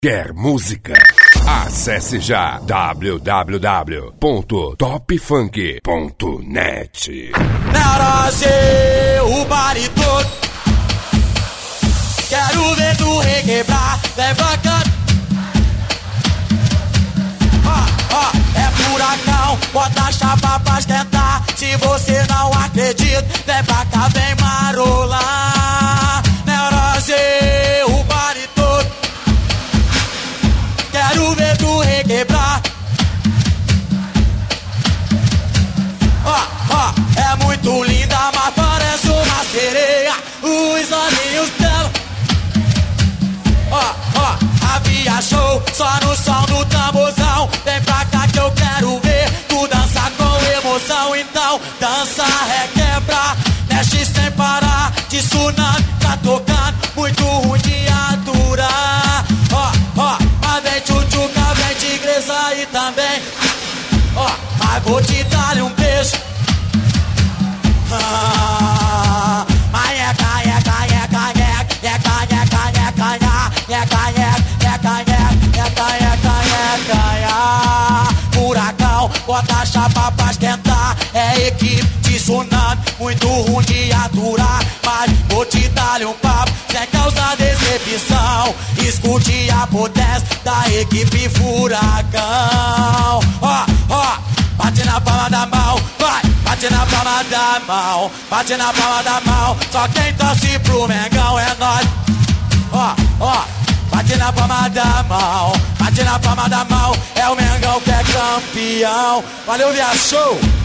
Quer música? Acesse já www.topfunk.net. Brasil, o baile todo. Quero ver tu requebrar, vem pra cá. É furacão, bota a chapa pra esquentar. Se você não acredita, vem pra cá, vem marolar. Brasil, o baile todo. Quero ver tu requebrar. É muito linda, mas parece uma sereia. Os olhinhos dela. Havia show só no som do tamborzão. Vem pra cá que eu quero ver tu dançar com emoção. Então dança, requebra, mexe sem parar. De tsunami tá tocando, muito ruim de aturar. Mas vem tchutchuca, vem tigresa aí também. Mas vou te dar um beijo. Furacão, bota a chapa pra esquentar. É equipe de tsunami, muito ruim de aturar. Mas vou te dar um papo, sem causa decepção. Escute a potência da equipe Furacão. Bate na palma da mão, vai, bate na palma da mão, bate na palma da mão. Só quem torce pro Mengão é nós. Bate na palma da mão, bate na palma da mão. É o Mengão que é campeão. Valeu, via show!